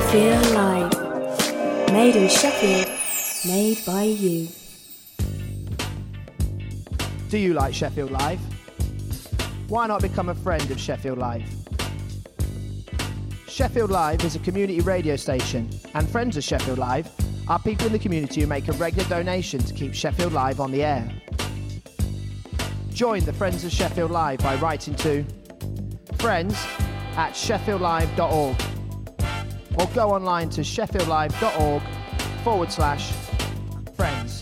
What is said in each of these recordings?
Sheffield Live. Made in Sheffield, made by you. Do you like Sheffield Live? Why not become a friend of Sheffield Live? Sheffield Live is a community radio station, and friends of Sheffield Live are people in the community who make a regular donation to keep Sheffield Live on the air. Join the Friends of Sheffield Live by writing to friends@sheffieldlive.org or go online to sheffieldlive.org/friends.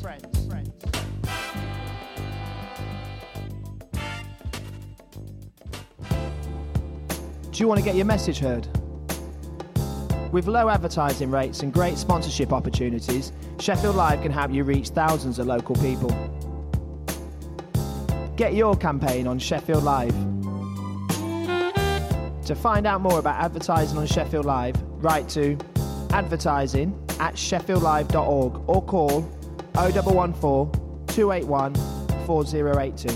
Do you want to get your message heard? With low advertising rates and great sponsorship opportunities, Sheffield Live can help you reach thousands of local people. Get your campaign on Sheffield Live. To find out more about advertising on Sheffield Live, write to advertising@sheffieldlive.org or call 0114 281 4082.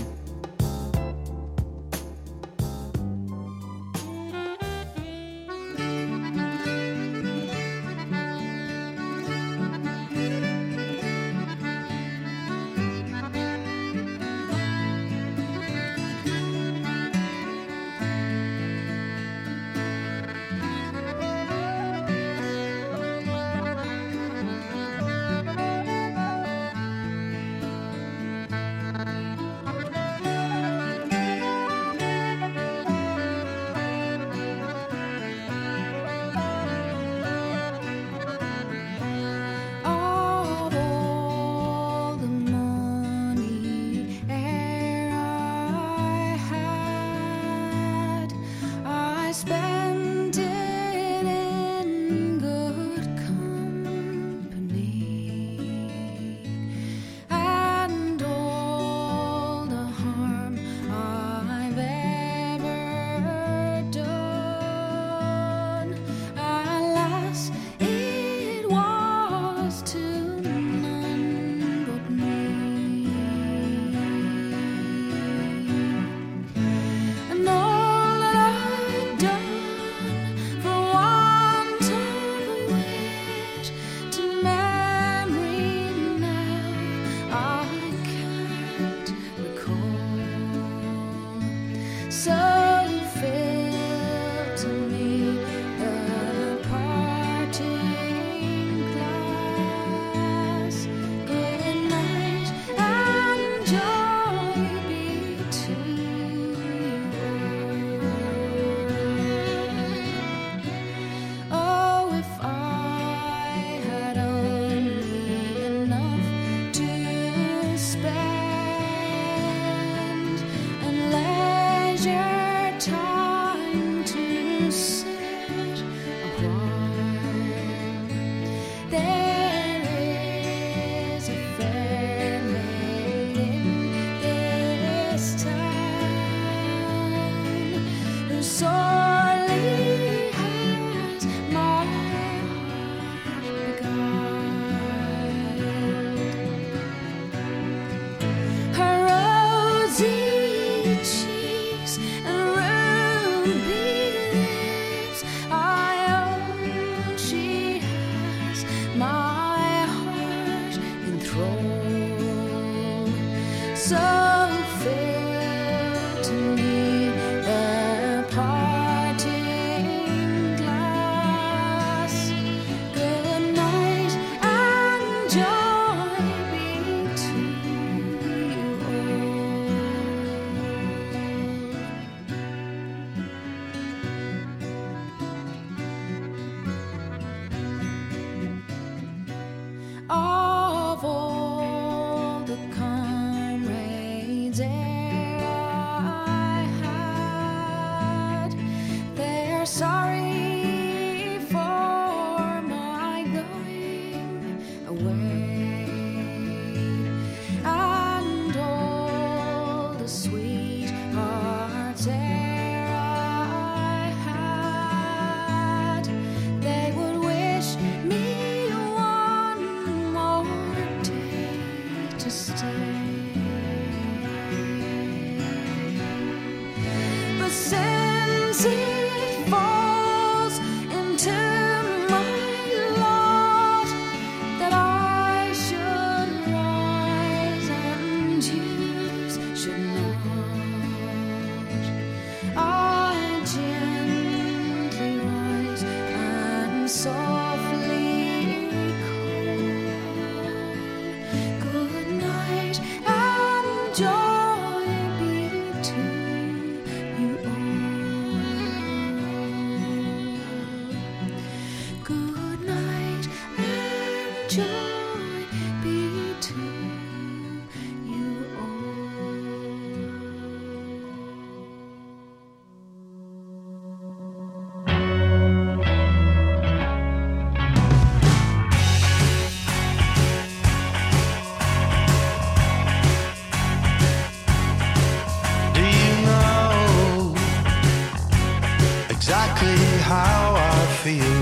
feel.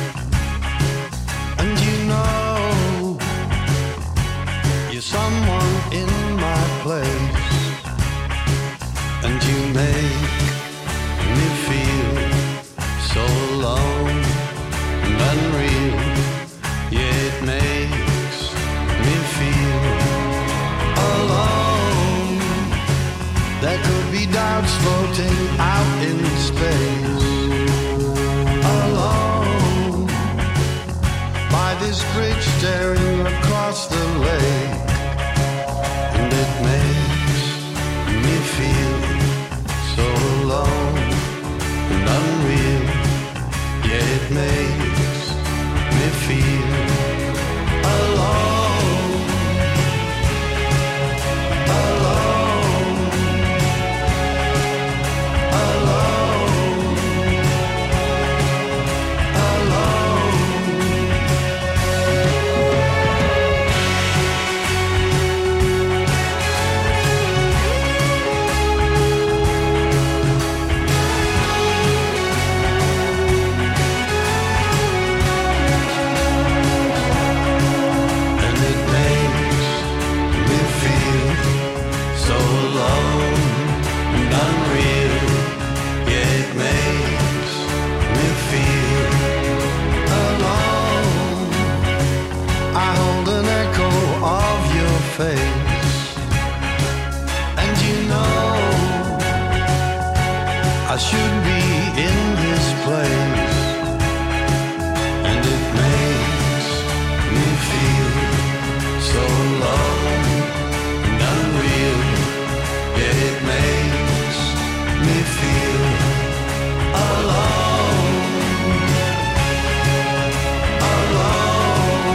And you know you're someone in my place, and you make me feel so alone and unreal. Yeah, it makes me feel alone. There could be doubts floating out in space, alone by this bridge staring across the lake, and it makes me feel so alone and unreal. Yeah, it makes me feel alone, alone, alone, alone. And you know I should be in this place, and it makes me feel so alone and unreal. Yeah, it makes me feel alone, alone,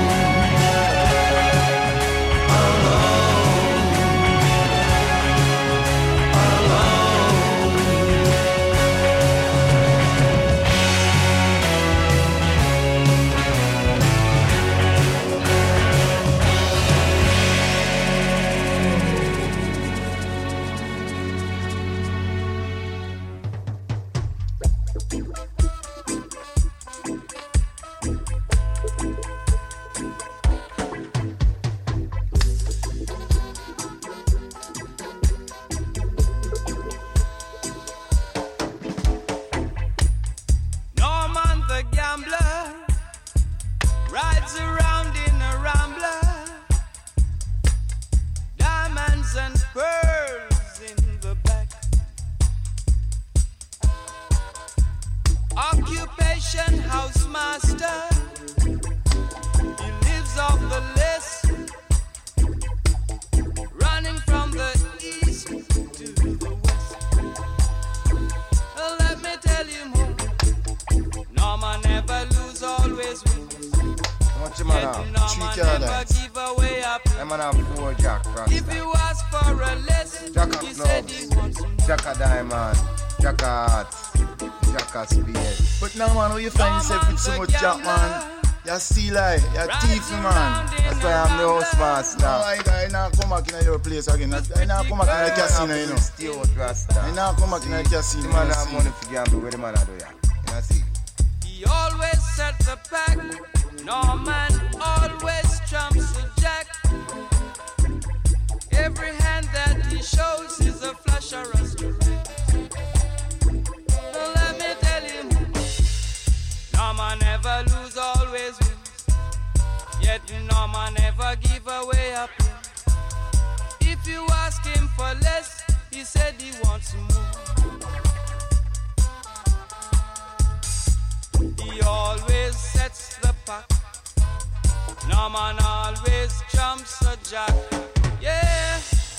See like, you're thieving, man. That's why I'm the house boss now. I now come back in your place again. I now come back in the casino, you know. I now come back in the casino. The man have money for gamble. Where the man do ya? You see? He always set the pack. Norman always trumps the jack. Every hand that he shows is a flash or a strike. So let me tell you, Norman never lose, always wins. Yet Norman never give away a pin. If you ask him for less, he said he wants more. He always sets the pack. Norman always trumps a jack. Yeah.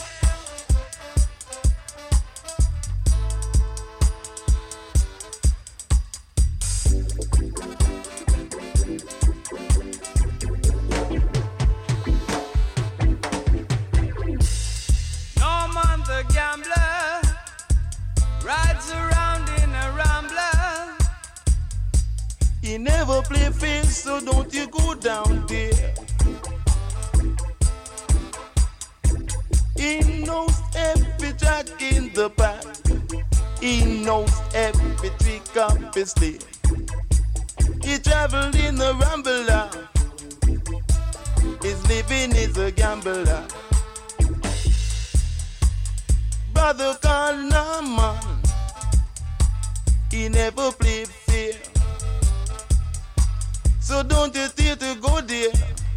Norman the gambler rides around in a rambler. He never play fair, so don't you go down there. He knows every jack in the pack. He knows every trick up his sleeve. travel in a rambler. His living is a gambler. Brother called Norman, he never played fair. So don't you dare to go there.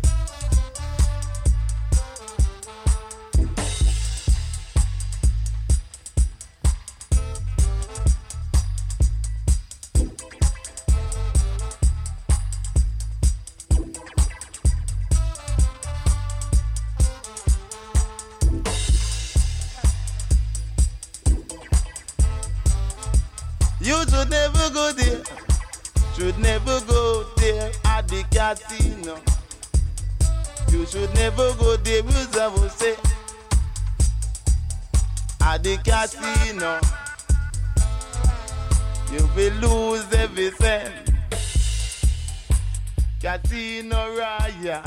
You should never go there. Should never go there at the casino. You should never go there, as I will say. At the casino, you will lose everything. Casino Royale.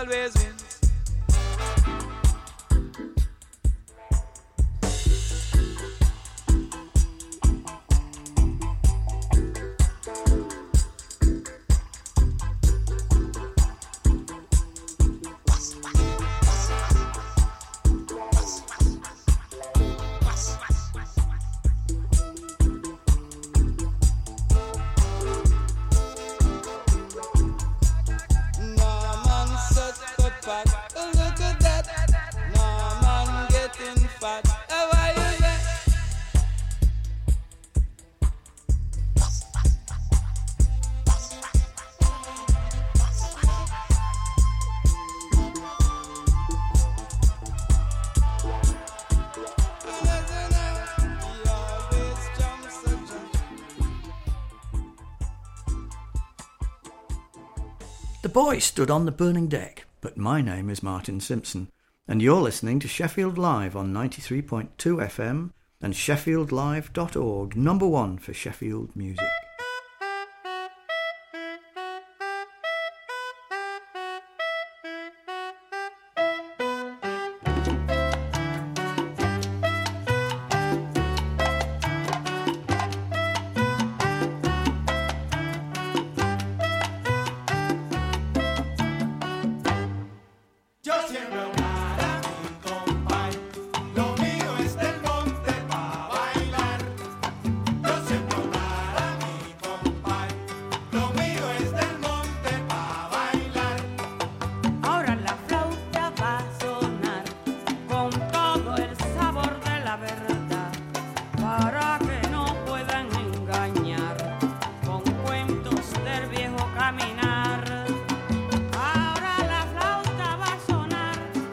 always wins. The boy stood on the burning deck, but my name is Martin Simpson, and you're listening to Sheffield Live on 93.2 FM and sheffieldlive.org, number one for Sheffield music. Caminar, ahora la flauta va a sonar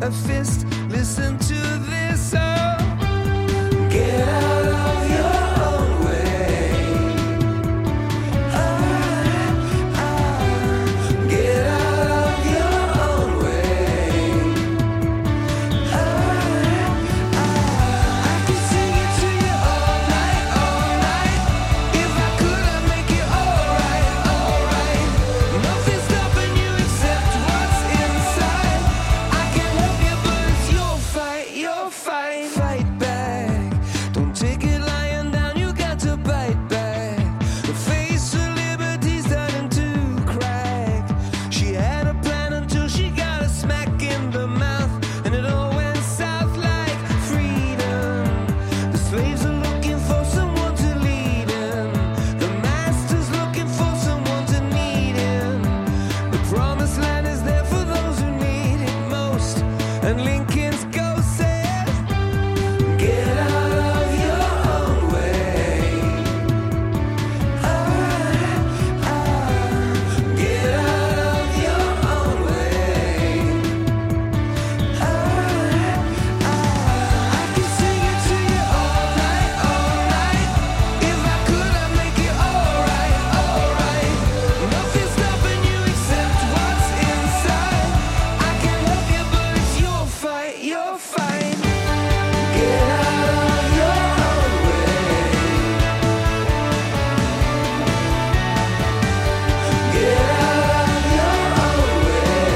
a fist. Listen to this song. Get out of your own way. Get out of your own way. I can sing it to you all night, all night. If I could, I'd make it alright, alright. Nothing's stopping you except what's inside. I can help you, but it's your fight, your fight. Fight back. Don't take it lying down, you got to bite back. The face of liberty's starting to crack. She had a plan until she got a smack in the mouth, and it all went south like freedom. The slaves are looking for someone to lead them. The master's looking for someone to need him. The promised land is there for those who need it most. And Lincoln's ghost says, get out of your own way. Get out of your own way. I can sing it to you all night, all night. If I could, I'd make it alright, alright. Nothing's stopping you except what's inside. I can help you, but it's your fight, your fight. Get out of your own way. Get out of your own way.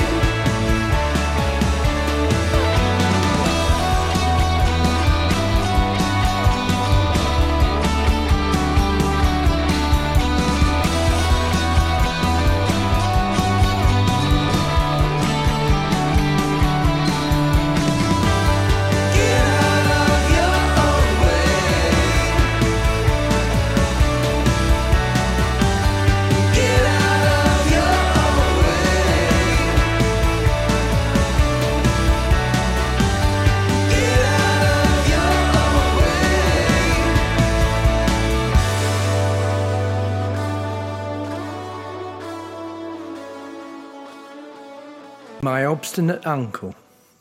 Get out of your own way. Get out of your own way. Get out of your own way. My obstinate uncle.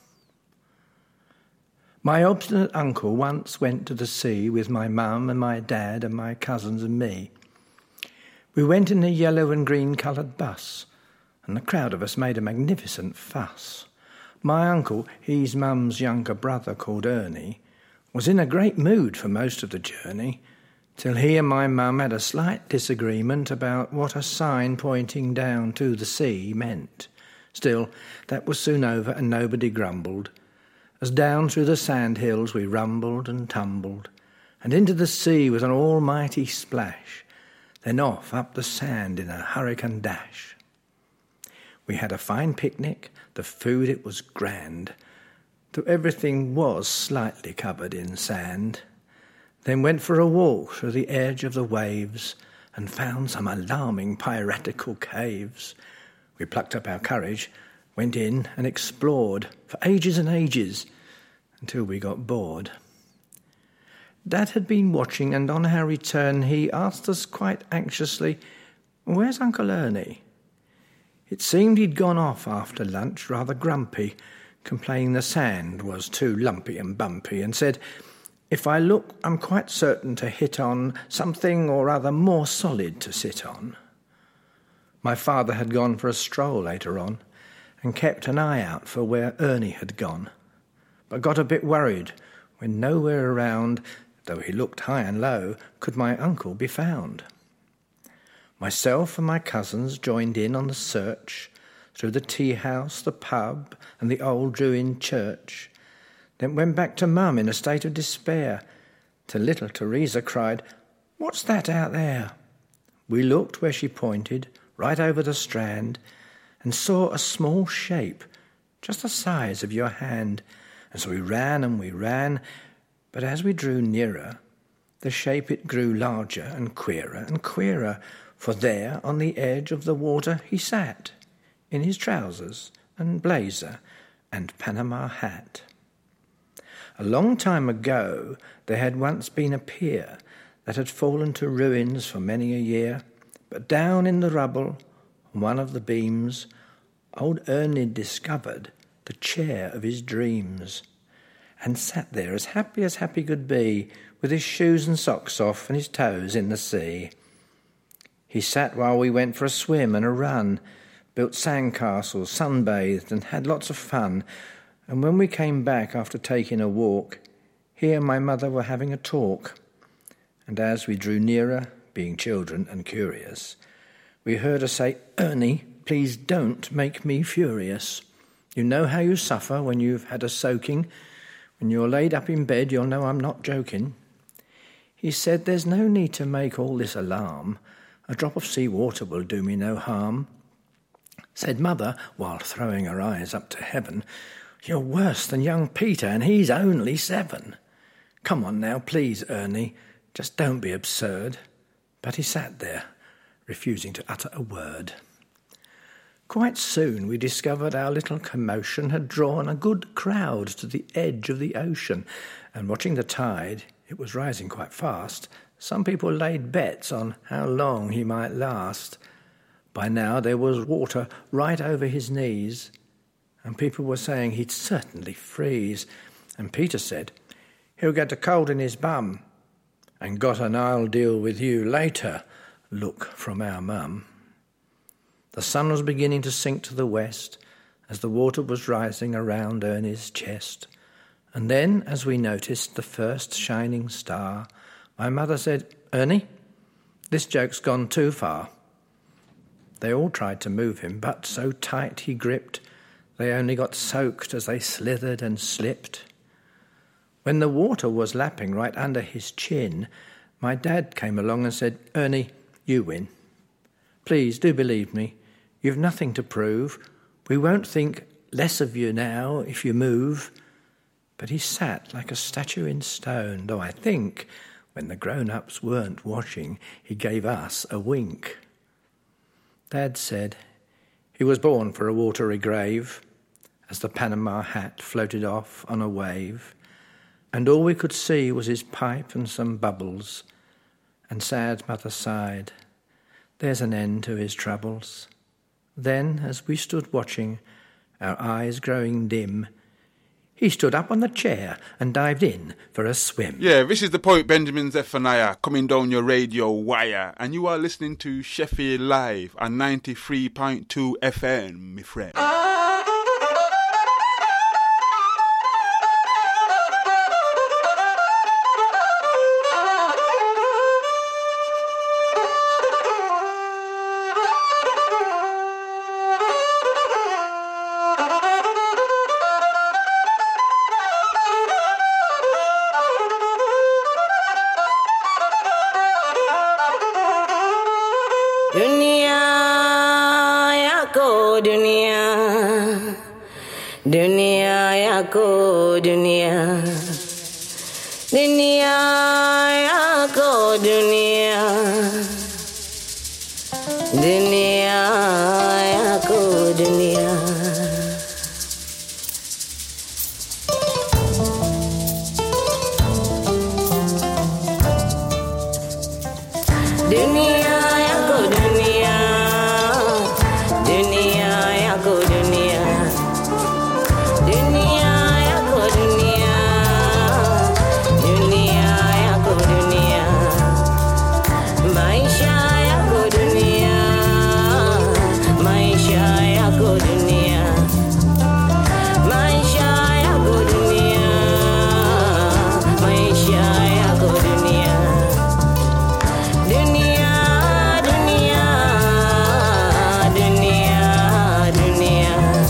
My obstinate uncle once went to the sea with my mum and my dad and my cousins and me. We went in a yellow and green coloured bus, and the crowd of us made a magnificent fuss. My uncle, he's mum's younger brother called Ernie, was in a great mood for most of the journey, till he and my mum had a slight disagreement about what a sign pointing down to the sea meant. Still, that was soon over, and nobody grumbled, as down through the sand hills we rumbled and tumbled, and into the sea with an almighty splash, then off up the sand in a hurricane dash. We had a fine picnic, the food it was grand, though everything was slightly covered in sand. Then went for a walk through the edge of the waves, and found some alarming piratical caves. We plucked up our courage, went in and explored for ages and ages, until we got bored. Dad had been watching, and on our return he asked us quite anxiously, "Where's Uncle Ernie?" It seemed he'd gone off after lunch rather grumpy, complaining the sand was too lumpy and bumpy, and said, "If I look, I'm quite certain to hit on something or other more solid to sit on." My father had gone for a stroll later on, and kept an eye out for where Ernie had gone, but got a bit worried when nowhere around, though he looked high and low, could my uncle be found. Myself and my cousins joined in on the search through the tea-house, the pub, and the old ruined church, then went back to Mum in a state of despair, till little Teresa cried, "What's that out there?" We looked where she pointed, right over the strand, and saw a small shape, just the size of your hand, and so we ran, but as we drew nearer, the shape it grew larger and queerer, for there on the edge of the water he sat, in his trousers and blazer and Panama hat. A long time ago there had once been a pier that had fallen to ruins for many a year, but down in the rubble, on one of the beams, old Ernie discovered the chair of his dreams, and sat there as happy could be, with his shoes and socks off and his toes in the sea. He sat while we went for a swim and a run, built sandcastles, sunbathed, and had lots of fun. And when we came back after taking a walk, he and my mother were having a talk. And as we drew nearer, being children and curious, we heard her say, "Ernie, please don't make me furious. You know how you suffer when you've had a soaking. When you're laid up in bed, you'll know I'm not joking." He said, "There's no need to make all this alarm. A drop of sea water will do me no harm." Said Mother, while throwing her eyes up to heaven, "You're worse than young Peter, and he's only 7. Come on now, please, Ernie, just don't be absurd." But he sat there, refusing to utter a word. Quite soon we discovered our little commotion had drawn a good crowd to the edge of the ocean, and watching the tide, it was rising quite fast, some people laid bets on how long he might last. By now there was water right over his knees, and people were saying he'd certainly freeze. And Peter said, "He'll get a cold in his bum," and got an "I'll deal with you later" look from our mum. The sun was beginning to sink to the west as the water was rising around Ernie's chest. And then, as we noticed the first shining star, my mother said, "Ernie, this joke's gone too far." They all tried to move him, but so tight he gripped, they only got soaked as they slithered and slipped. When the water was lapping right under his chin, my dad came along and said, "Ernie, you win. Please do believe me. You've nothing to prove. We won't think less of you now if you move." But he sat like a statue in stone, though I think, when the grown-ups weren't watching, he gave us a wink. Dad said he was born for a watery grave, as the Panama hat floated off on a wave, and all we could see was his pipe and some bubbles, and sad Mother sighed, "There's an end to his troubles." Then, as we stood watching, our eyes growing dim, he stood up on the chair and dived in for a swim. Yeah, this is the poet Benjamin Zephaniah coming down your radio wire, and you are listening to Sheffield Live on 93.2 FM, my friend. Dunia yako dunia, dunia yako dunia, dunia yako dunia. Dunia yako dunia, dunia yako dunia. Dunia yako dunia, dunia yako dunia, maisha yako dunia, maisha yako dunia, maisha yako dunia, maisha yako dunia. Dunia, dunia, dunia, dunia.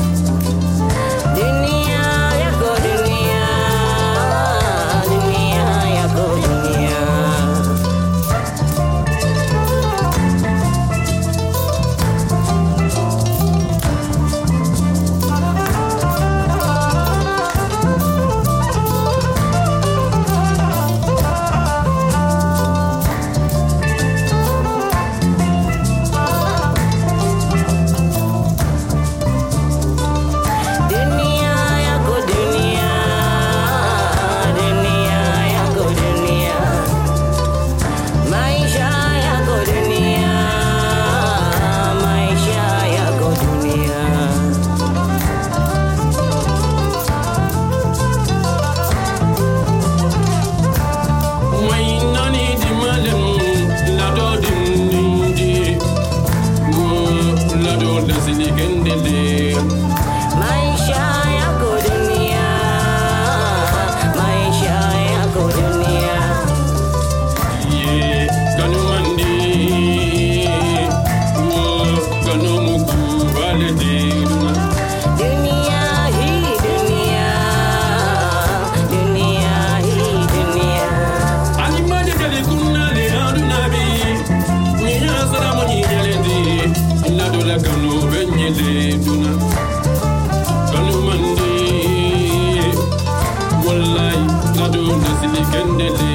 maduna silikendele.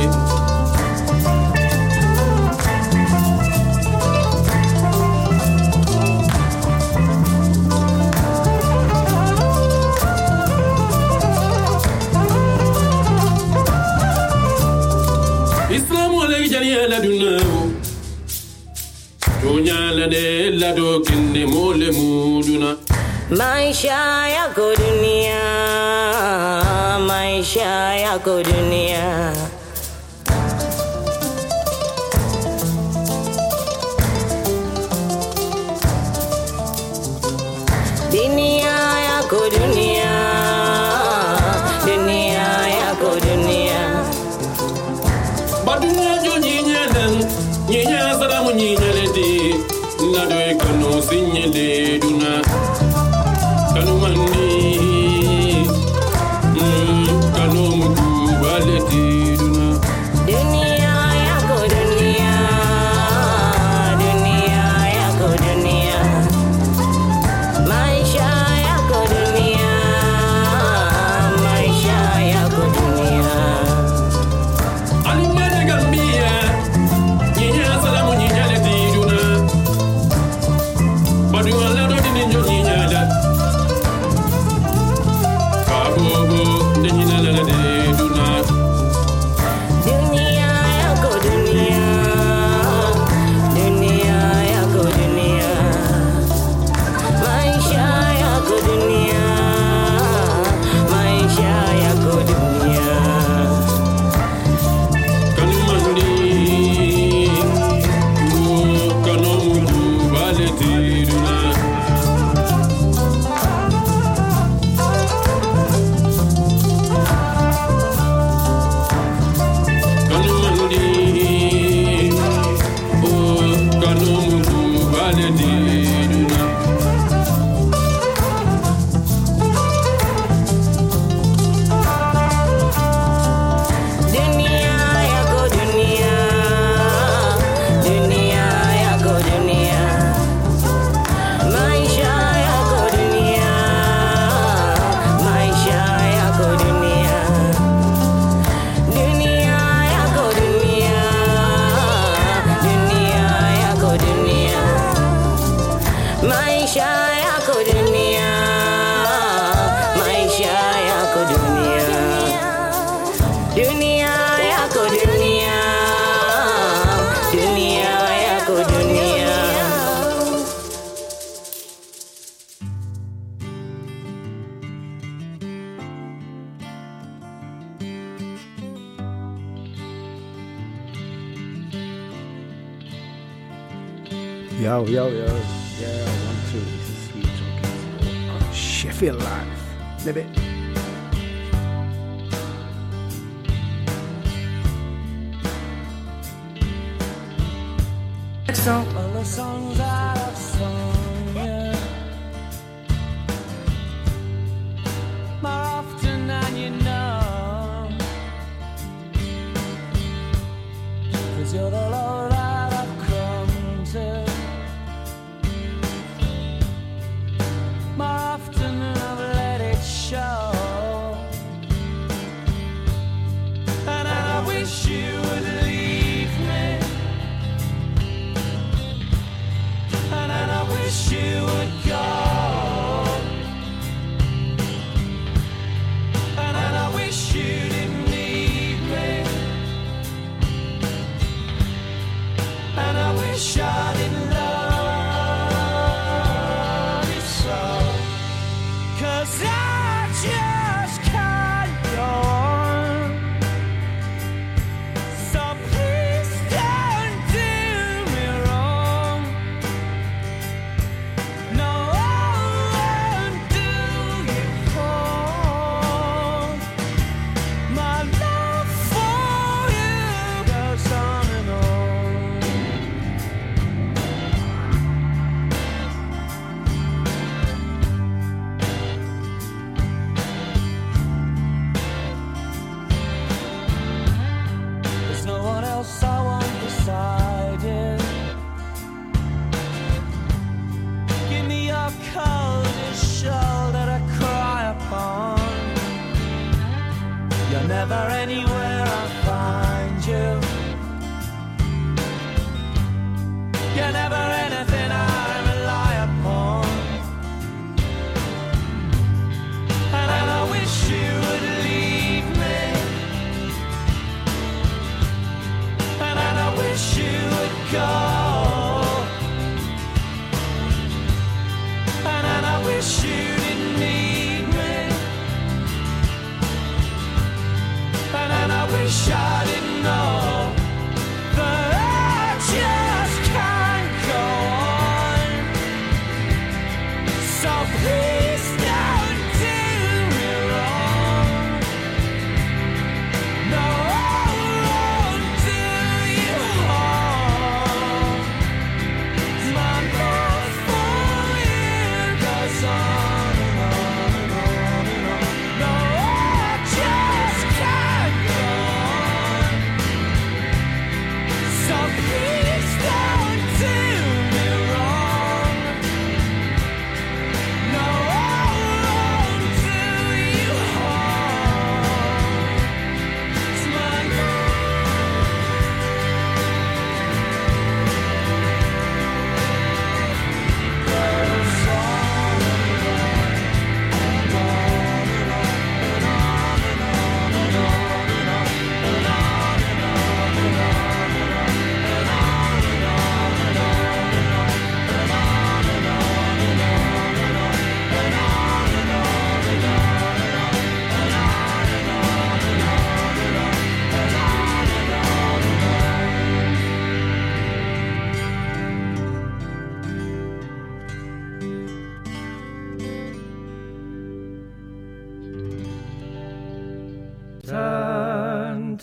Islamu alayhi jariya dunawo. Dunya la de la do kinne mole muduna. Maisha yako dunia, maisha yako dunia. Dunia yako dunia, dunia yako dunia. Badunya jo nyinyelen, nyinya sadamu nyinyeledi. Nado ekano sinyele duna. Kanu mandi, kanu mugu baleti duna. Dunia yako dunia, dunia yako dunia. Maisha yako dunia, maisha yako dunia. Alimane Gambia, nyinya salamu nyinyeledi duna. Badunya lado dininjo nyinyada. Kabobo denyina la de duna. Dunia yako dunia, dunia yako dunia. Maisha yako dunia, maisha yako dunia. Kanu mandi, kanu mugu baleti duna. Kanu mandi, kanu mugu baleti duna. Dunia yako dunia, dunia yako dunia. Maisha yako dunia, maisha yako dunia. Dunia yako dunia, dunia yako dunia. Maisha yako dunia, maisha yako dunia. Dunia yako dunia, dunia yako dunia. Yo. Yeah, 1, 2. This is Sweet Talking on Sheffield Live. Live it. Next song. All the songs I've sung, yeah. More often than you know. 'Cause you're the love that I've come to. More often than I've let it show. And I wish you would leave me. And I wish you would go. And I wish you didn't need me. And I wish I didn't love you so. 'Cause I just can't go on. So please don't do me wrong. No, I won't do you wrong. My love for you goes on and on.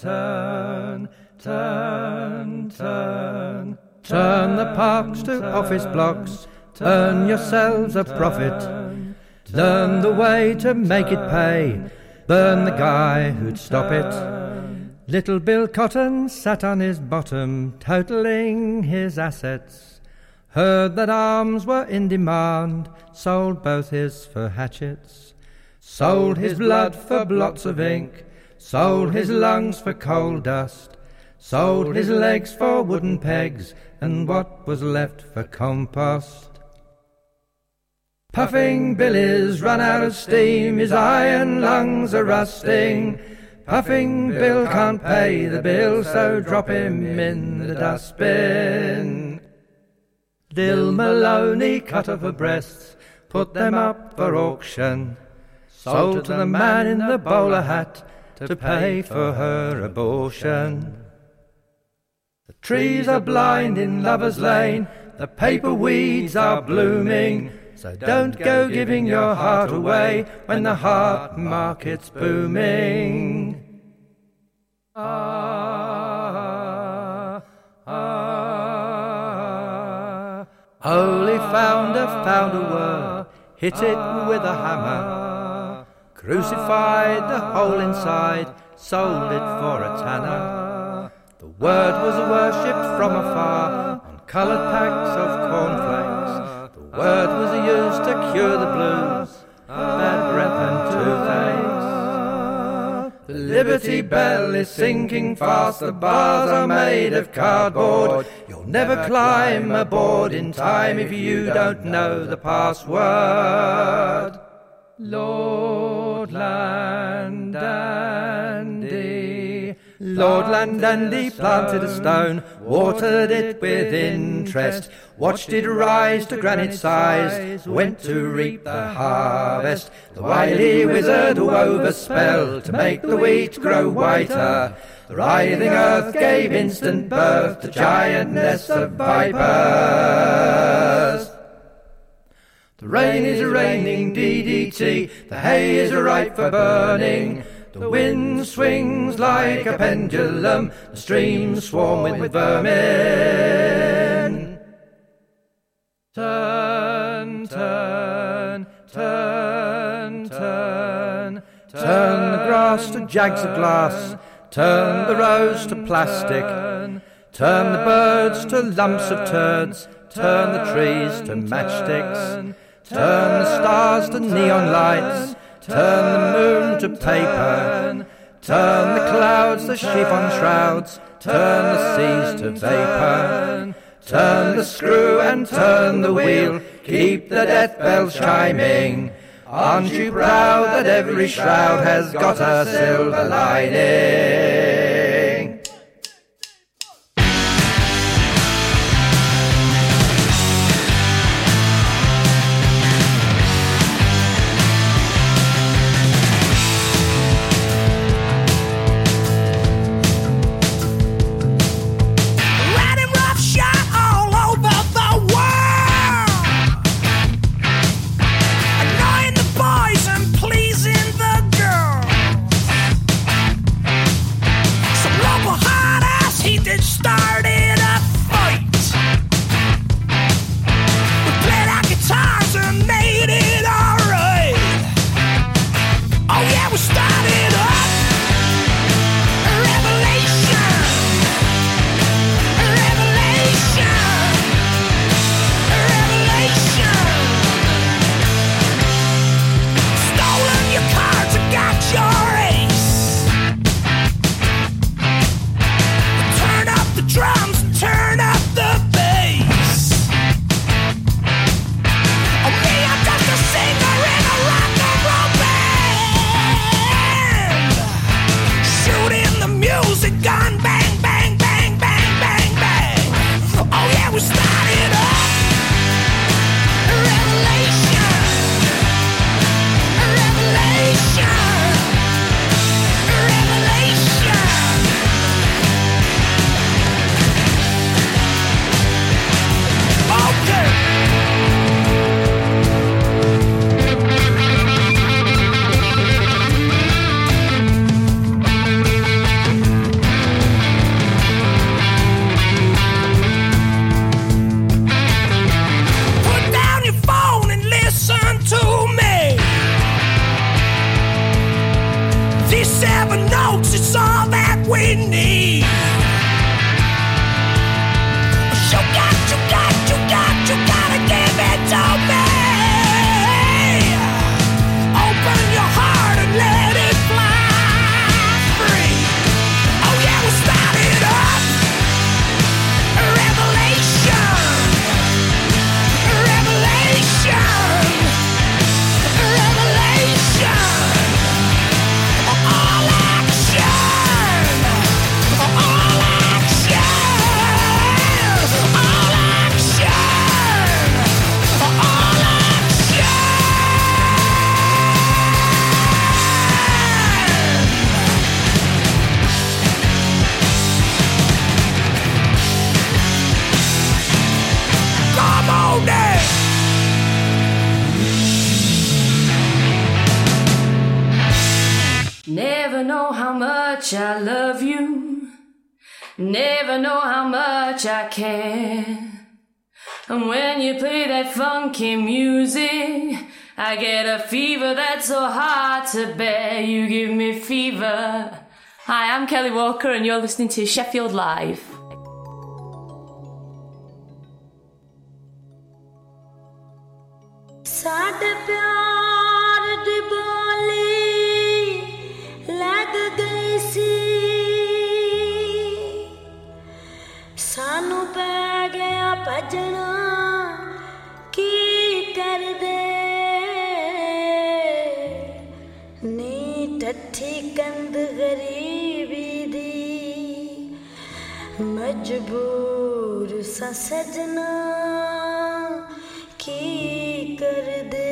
turn, turn, turn. Turn the parks to office blocks, earn yourselves a profit. Learn the way to make it pay, burn the guy who'd stop it. Little Bill Cotton sat on his bottom, totalling his assets. Heard that arms were in demand, sold both his for hatchets. Sold his blood for blots of ink, sold his lungs for coal dust. Sold his legs for wooden pegs, and what was left for compost. Puffing Billy's run out of steam, his iron lungs are rusting. Puffing Bill can't pay the bill, so drop him in the dustbin. Lil Maloney cut off her breasts, put them up for auction. Sold to the man in the bowler hat to pay for her abortion. The trees are blind in Lover's Lane, the paper weeds are blooming. So don't go giving your heart away when the heart market's booming. Ah, ah. Holy founder found a word, hit it with a hammer. Crucified the hole inside, sold it for a tanner. The word was worshipped from afar on coloured packs of cornflakes. The word was used to cure the blues, bad breath and toothaches. The Liberty Bell is sinking fast, the bars are made of cardboard. You'll never climb aboard in time if you don't know the password. Lord Landandy, Lord Landandy planted a stone, watered it with interest, watched it rise to granite size, went to reap the harvest. The wily wizard who wove a spell to make the wheat grow whiter. The writhing earth gave instant birth to giant nests of vipers. The rain is raining DDT, the hay is ripe for burning. The wind swings like a pendulum, the streams swarm with vermin. Turn, turn, turn, turn. Turn the grass to jags of glass, turn the rose to plastic. Turn the birds to lumps of turds, turn the trees to matchsticks. Turn the stars to neon lights, turn the moon to paper. Turn the clouds to chiffon shrouds, turn the seas to vapour. Turn the screw and turn the wheel, keep the death bells chiming. Aren't you proud that every shroud has got a silver lining? in need. You gotta give it to me. Open your heart and let it fly free. Oh yeah, we'll start it up. Revelation. Revelation. Revelation. All action. All action. All action. All action. Come on then. Never know how much I love you. Never know how much I care. And when you play that funky music, I get a fever that's so hard to bear. You give me fever. Hi, I'm Kelly Walker and you're listening to Sheffield Live. साडे प्यार दी बोली लग गई सी सानू पै गया भजना की कर दे नी ठठी कंद गरीबी दी मजबूर सा सजना की कर दे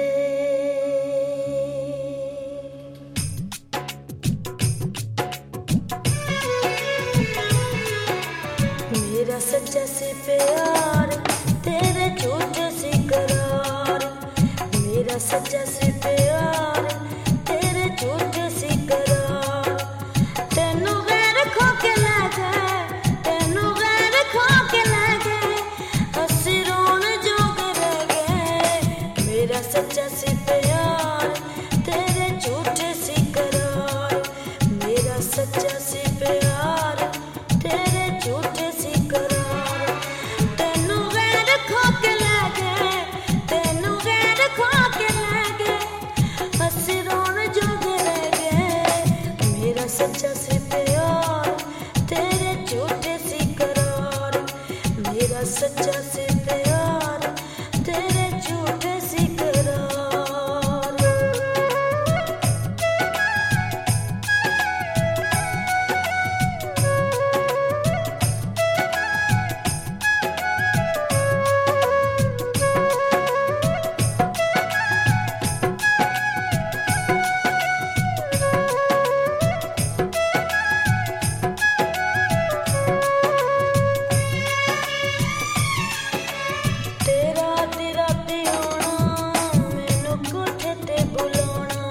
मेरा सच्चा सी प्यार तेरे झूठे सी करार मेरा सच्चा सी प्यार तेरे झूठे सी करार तेनू गैर खो के ले गए तेनू गैर खो के ले गए हंसी रोन जोग रह गए मेरा सच्चा सी प्यार तेरे झूठे सी करार मेरा सच्चा सी प्यार तेरे झूठे सी करार तेनू गैर खो के ले गए तेनू गैर खो के ले गए हंसी रोन जोग रह गए मेरा सच्चा सी प्यार तेरे झूठे सी करार मेरा सच्चा सी प्यार तेरे झूठे सी करार तेरा तेरा ते आना मैनू कोठे ते बुलाना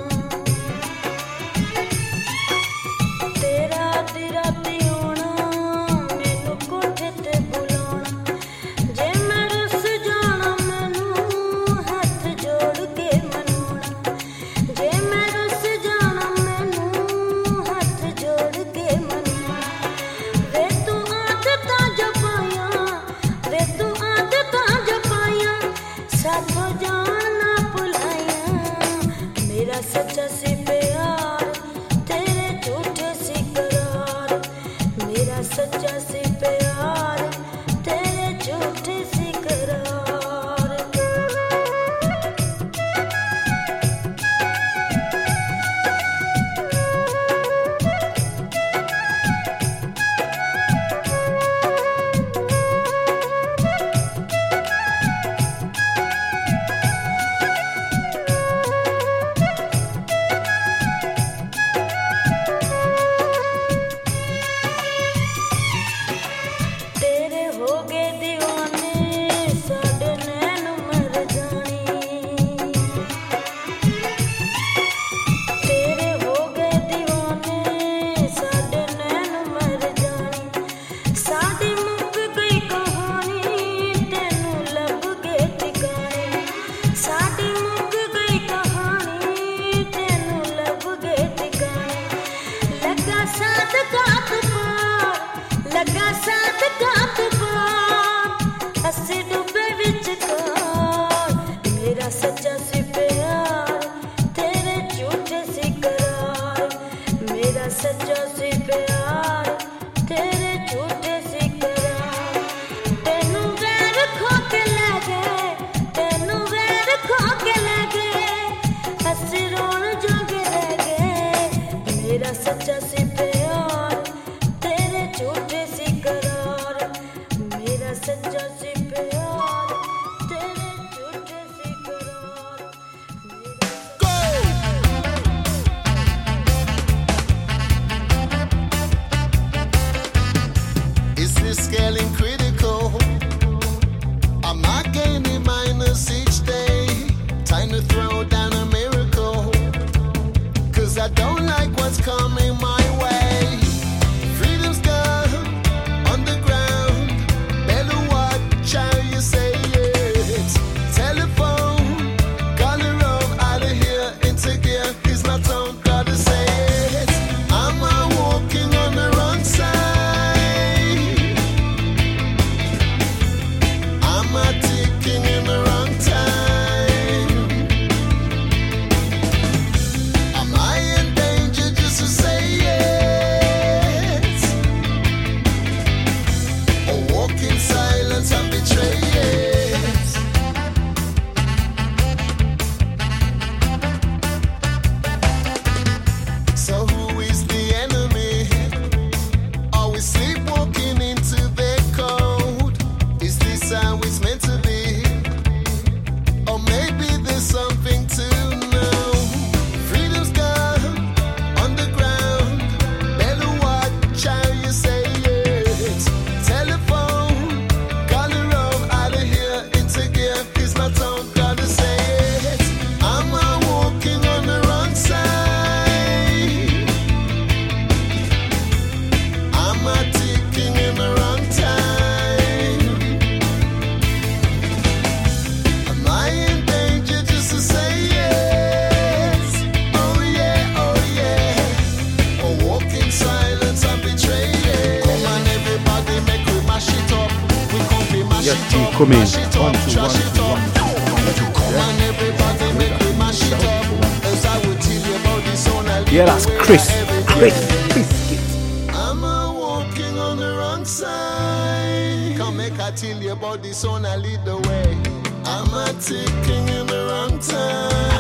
तेरा तेरा ते आना मैनू कोठे ते बुलाना जे मैं रुस जाना मैनू हाथ जोड़ के मनाना जे मैं रुस जाना मैनू हाथ जोड़ के मनाना वे तू आदतां जो पाया वे तू आदतां जो पाया साथों जाना भुलाया मेरा सच्चा सी प्यार तेरे झूठे सी करार मेरा सच्चा सी प्यार तेरे झूठे सी करार Yes, G, come in. 1, 2, 1, 2, 1. Yeah, that's Chris. I'm walking on the wrong side. Come make I tell you about the sound I lead the way. I'm a ticking in the wrong time.